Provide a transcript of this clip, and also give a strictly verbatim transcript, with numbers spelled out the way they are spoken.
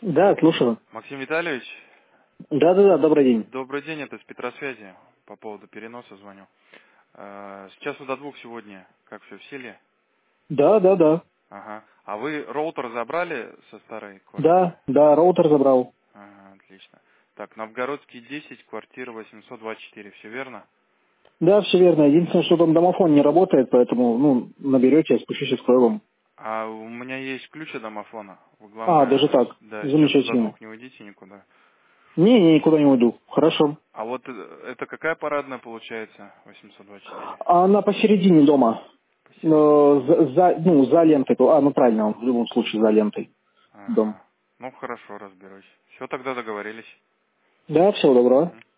Да, слушаю. Максим Витальевич, Да-да-да, добрый день. добрый день, это с Петросвязи. По поводу переноса звоню. Э, С часу до двух сегодня, как все, в силе? Да-да-да. Ага. А вы роутер забрали со старой квартиры? Да, да, роутер забрал. Ага, отлично. Так, Новгородский десять, квартира восемьсот двадцать четыре, все верно? Да, все верно. Единственное, что там домофон не работает, поэтому, ну, наберете, я спущусь и скажу вам. А у меня есть ключ от домофона. Вы, А, даже главное, так. да, с часу до Замечательно. двух не уйдите никуда. Не, не, никуда не уйду. Хорошо. А вот э, это какая парадная получается, восемьсот двадцать четыре? А она посередине дома. Э, Посередине дома. За, за- ну, за лентой. А, ну правильно, он в любом случае за лентой. Дом. Ага. Ну, хорошо, разберусь. Все, тогда договорились. Да, всего доброго. Мгм.